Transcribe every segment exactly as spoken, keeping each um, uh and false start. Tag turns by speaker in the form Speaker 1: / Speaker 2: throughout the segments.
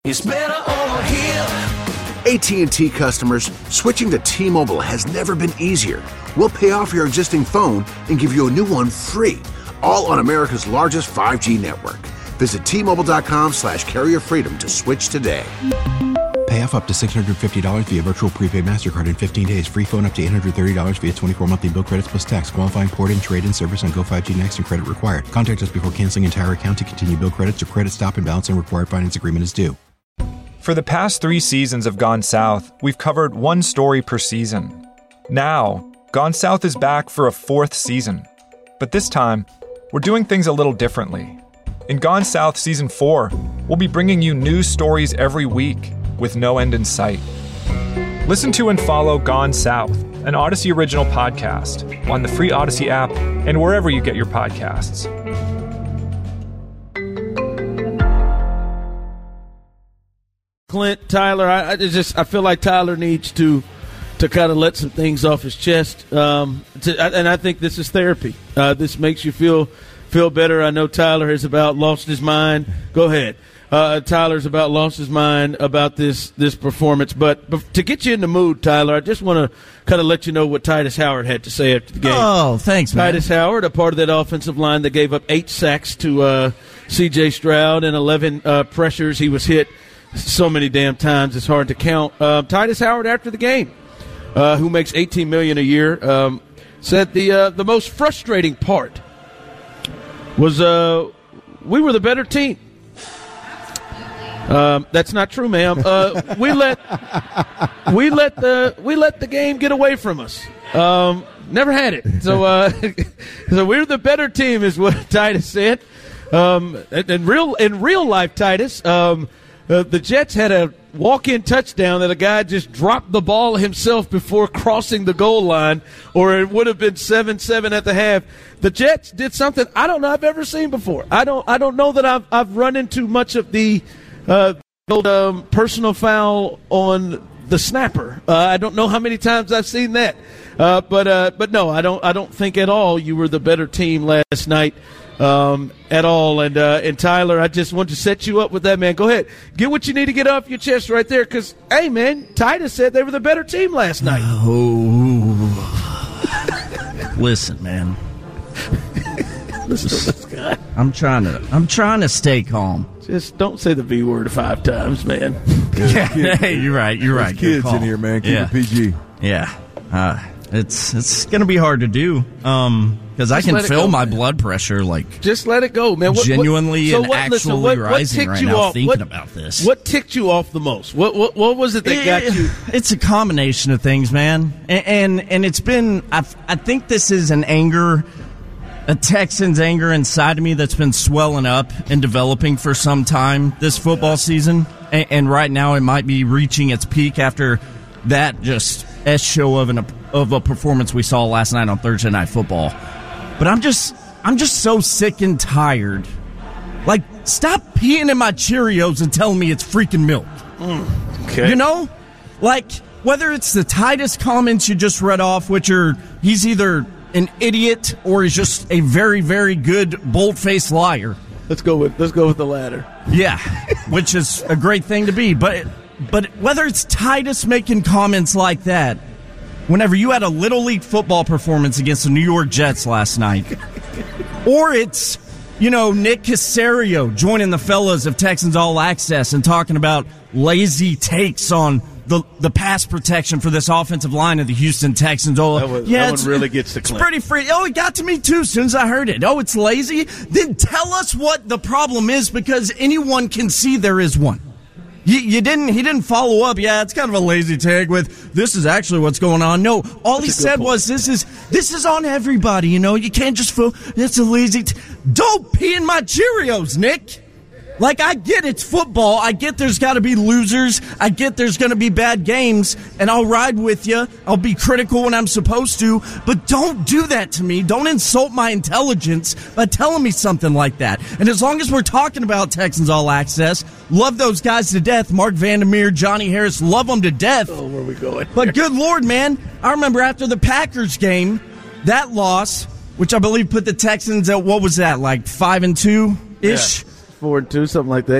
Speaker 1: It's better over here.
Speaker 2: A T and T customers, switching to T-Mobile has never been easier. We'll pay off your existing phone and give you a new one free, all on America's largest five G network. Visit T-Mobile.com slash carrier freedom to switch today.
Speaker 3: Pay off up to six hundred fifty dollars via virtual prepaid MasterCard in fifteen days. Free phone up to eight hundred thirty dollars via twenty-four monthly bill credits plus tax. Qualifying port and trade-in service on Go five G Next and credit required. Contact us before canceling entire account to continue bill credits or credit stop and balance and required finance agreement is due.
Speaker 4: For the past three seasons of Gone South, we've covered one story per season. Now, Gone South is back for a fourth season. But this time, we're doing things a little differently. In Gone South Season four, we'll be bringing you new stories every week with no end in sight. Listen to and follow Gone South, an Odyssey original podcast, on the free Odyssey app and wherever you get your podcasts.
Speaker 5: Clint, Tyler, I, I just I feel like Tyler needs to to kind of let some things off his chest, um, to, and I think this is therapy. Uh, this makes you feel feel better. I know Tyler has about lost his mind. Go ahead, uh, Tyler's about lost his mind about this this performance. But, but to get you in the mood, Tyler, I just want to kind of let you know what Titus Howard had to say after the game.
Speaker 6: Oh, thanks, man.
Speaker 5: Titus Howard, a part of that offensive line that gave up eight sacks to uh, C J Stroud and eleven uh, pressures. He was hit so many damn times it's hard to count. Uh, Titus Howard, after the game, uh, who makes eighteen million dollars a year, um, said the uh, the most frustrating part was uh, we were the better team. Um, that's not true, ma'am. Uh, we let we let the we let the game get away from us. Um, never had it. So uh, so we're the better team, is what Titus said. Um, in real in real life, Titus. Um, Uh, the Jets had a walk-in touchdown that a guy just dropped the ball himself before crossing the goal line, or it would have been seven seven at the half. The Jets did something I don't know I've ever seen before. I don't I don't know that I've I've run into much of the uh, old, um, personal foul on the snapper. Uh, I don't know how many times I've seen that, uh, but uh, but no, I don't I don't think at all you were the better team last night. Um, at all. And uh, and Tyler, I just want to set you up with that, man. Go ahead. Get what you need to get off your chest right there, because, hey, man, Titus said they were the better team last night.
Speaker 6: Oh. Listen, man.
Speaker 5: Listen to this guy.
Speaker 6: I'm trying to I'm trying to stay calm.
Speaker 5: Just don't say the V word five times, man.
Speaker 6: Hey, you're right. You're right.
Speaker 7: There's kids in here, man. Keep
Speaker 6: yeah.
Speaker 7: it P G.
Speaker 6: Yeah. Uh, it's it's going to be hard to do. Um Because I can feel go, my man. blood pressure, like,
Speaker 5: just let it go, man. What,
Speaker 6: genuinely
Speaker 5: what, so
Speaker 6: and
Speaker 5: what,
Speaker 6: actually
Speaker 5: listen, what,
Speaker 6: rising
Speaker 5: what
Speaker 6: right
Speaker 5: you
Speaker 6: now
Speaker 5: off,
Speaker 6: thinking
Speaker 5: what,
Speaker 6: about this.
Speaker 5: What ticked you off the most? What what, what was it that it, got you?
Speaker 6: It's a combination of things, man. And and, and it's been, I, I think this is an anger, a Texans anger inside of me that's been swelling up and developing for some time this football season. And, and right now it might be reaching its peak after that just S show of an of a performance we saw last night on Thursday Night Football. But I'm just I'm just so sick and tired. Like, stop peeing in my Cheerios and telling me it's freaking milk.
Speaker 5: Mm, okay.
Speaker 6: You know? Like, whether it's the Titus comments you just read off, which are he's either an idiot or he's just a very, very good bold-faced liar.
Speaker 5: Let's go with let's go with the latter.
Speaker 6: Yeah, which is a great thing to be. But but whether it's Titus making comments like that, whenever you had a Little League football performance against the New York Jets last night, or it's, you know, Nick Caserio joining the fellas of Texans All Access and talking about lazy takes on the the pass protection for this offensive line of the Houston Texans. Oh,
Speaker 5: that was,
Speaker 6: yeah,
Speaker 5: that one really gets to
Speaker 6: It's
Speaker 5: Clint.
Speaker 6: pretty free. Oh, it got to me too as soon as I heard it. Oh, it's lazy? Then tell us what the problem is, because anyone can see there is one. You, you didn't. He didn't follow up. Yeah, it's kind of a lazy tag with this is actually what's going on. No, all That's he said point. was this is this is on everybody. You know, you can't just feel it's a lazy. T- Don't pee in my Cheerios, Nick. Like, I get it's football. I get there's got to be losers. I get there's going to be bad games, and I'll ride with you. I'll be critical when I'm supposed to, but don't do that to me. Don't insult my intelligence by telling me something like that. And as long as we're talking about Texans All Access, love those guys to death. Mark Vandermeer, Johnny Harris, love them to death.
Speaker 5: Oh, where are we going?
Speaker 6: But good Lord, man, I remember after the Packers game, that loss, which I believe put the Texans at, what was that, like five and two-ish?
Speaker 5: Yeah. Four and two, something like that, yeah.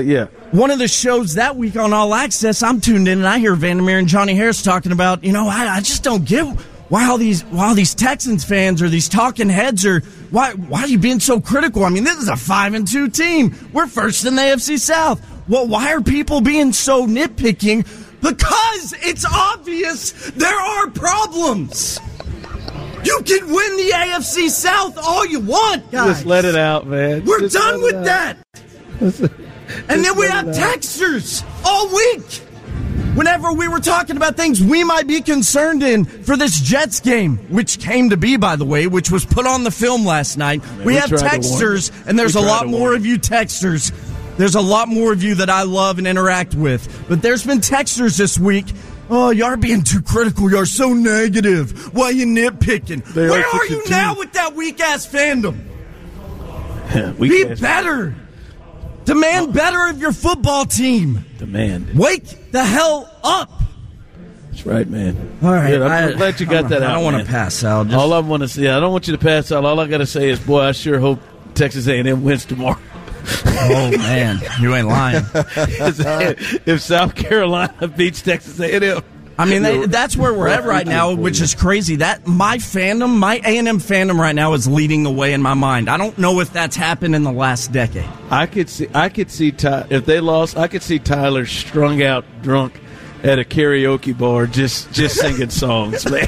Speaker 6: one of the shows that week on All Access, I'm tuned in and I hear Vandermeer and Johnny Harris talking about, you know, I, I just don't get why all these why all these Texans fans or these talking heads are why why are you being so critical? I mean, this is a five and two team. We're first in the A F C South. Well, why are people being so nitpicking? Because it's obvious there are problems. You can win the A F C South all you want, guys.
Speaker 5: Just let it out, man.
Speaker 6: We're
Speaker 5: Just
Speaker 6: done with that. And then we have texters all week. Whenever we were talking about things we might be concerned in for this Jets game, which came to be, by the way, which was put on the film last night, man, we, we have texters, and there's a lot more of you texters. There's a lot more of you that I love and interact with. But there's been texters this week. Oh, y'all are being too critical. Y'all are so negative. Why are you nitpicking? They Where are, are you now with that weak-ass fandom? weak Be ass better. Demand better of your football team.
Speaker 5: Demand.
Speaker 6: Wake the hell up.
Speaker 5: That's right, man.
Speaker 6: All right.
Speaker 5: Good. I'm,
Speaker 6: I,
Speaker 5: I'm glad you got
Speaker 6: I
Speaker 5: that out.
Speaker 6: I don't want to pass out. Just...
Speaker 5: All I want to say, I don't want you to pass out. All I got to say is, boy, I sure hope Texas A and M wins tomorrow.
Speaker 6: Oh, man. You ain't lying.
Speaker 5: If South Carolina beats Texas A and M.
Speaker 6: I mean, they, that's where we're at right now, which is crazy. That my fandom, my A and M fandom right now is leading the way in my mind. I don't know if that's happened in the last decade.
Speaker 5: I could see, I could see Ty, if they lost, I could see Tyler strung out, drunk at a karaoke bar, just just singing songs, man.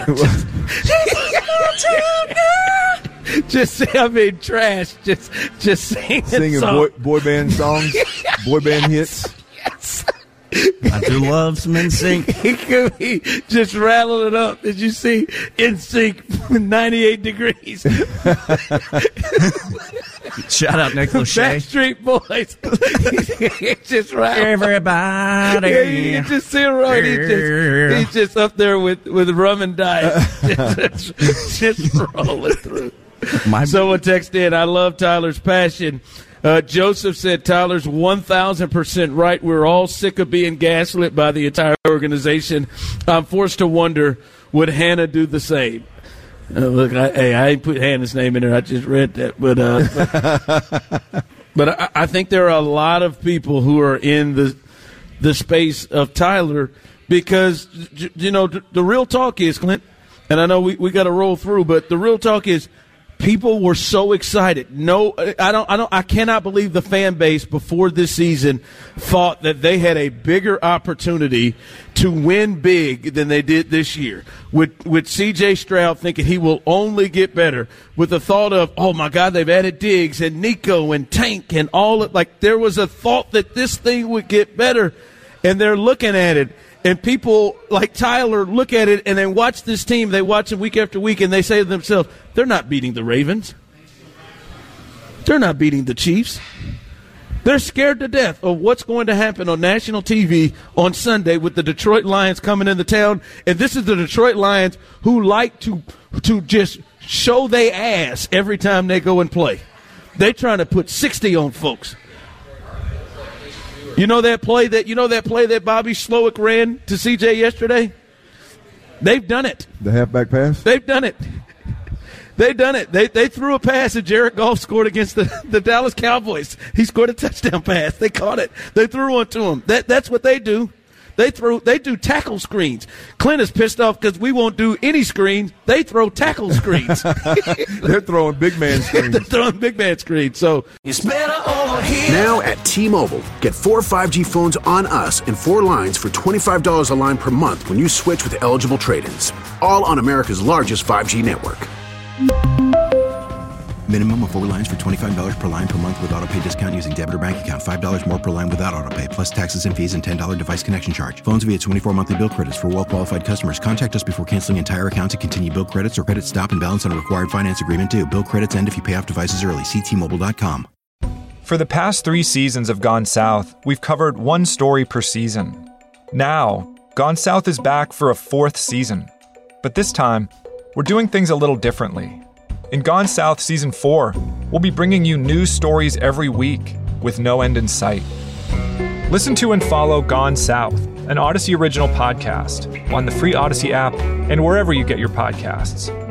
Speaker 5: Just, I mean, trash. Just, just singing,
Speaker 7: singing
Speaker 5: songs.
Speaker 7: boy, boy band songs, boy band hits.
Speaker 6: Yes. I do love some N Sync.
Speaker 5: He could be just rattling it up. Did you see N Sync ninety-eight degrees?
Speaker 6: Shout out Nick Lachey.
Speaker 5: Backstreet Boys. He's just rattling.
Speaker 6: Everybody.
Speaker 5: Yeah, you can just see him right. He's just, he's just up there with, with rum and diet. just, just rolling through. My Someone texted in, I love Tyler's passion. Uh, Joseph said Tyler's one thousand percent right. We're all sick of being gaslit by the entire organization. I'm forced to wonder, would Hannah do the same? Uh, look, I, hey, I ain't put Hannah's name in there. I just read that. But uh, but, but I, I think there are a lot of people who are in the the space of Tyler because, you know, the, the real talk is, Clint, and I know we, we got to roll through, but the real talk is, people were so excited. No, I don't. I don't. I cannot believe the fan base before this season thought that they had a bigger opportunity to win big than they did this year. With with C J Stroud thinking he will only get better, with the thought of, oh my God, they've added Diggs and Nico and Tank and all of, like there was a thought that this thing would get better, and they're looking at it. And people like Tyler look at it and they watch this team. They watch them week after week, and they say to themselves, they're not beating the Ravens. They're not beating the Chiefs. They're scared to death of what's going to happen on national T V on Sunday with the Detroit Lions coming into town. And this is the Detroit Lions who like to to just show they ass every time they go and play. They're trying to put sixty on folks. You know that play that you know that play that Bobby Slowick ran to C J yesterday? They've done it.
Speaker 7: The halfback pass?
Speaker 5: They've done it. They've done it. They they threw a pass that Jared Goff scored against the, the Dallas Cowboys. He scored a touchdown pass. They caught it. They threw one to him. That that's what they do. They throw. They do tackle screens. Clint is pissed off because we won't do any screens. They throw tackle screens.
Speaker 7: They're throwing big man screens.
Speaker 5: They're throwing big man screens. So
Speaker 1: It's better over here.
Speaker 2: Now at T-Mobile, get four five G phones on us and four lines for twenty-five dollars a line per month when you switch with eligible trade-ins. All on America's largest five G network.
Speaker 3: Minimum of four lines for twenty-five dollars per line per month with autopay discount using debit or bank account. five dollars more per line without autopay, plus taxes and fees and ten dollars device connection charge. Phones via twenty-four monthly bill credits for well-qualified customers. Contact us before canceling entire account to continue bill credits or credit stop and balance on a required finance agreement due. Bill credits end if you pay off devices early. See T Mobile dot com.
Speaker 4: For the past three seasons of Gone South, we've covered one story per season. Now, Gone South is back for a fourth season. But this time, we're doing things a little differently. In Gone South Season four, we'll be bringing you new stories every week with no end in sight. Listen to and follow Gone South, an Odyssey original podcast, on the free Odyssey app and wherever you get your podcasts.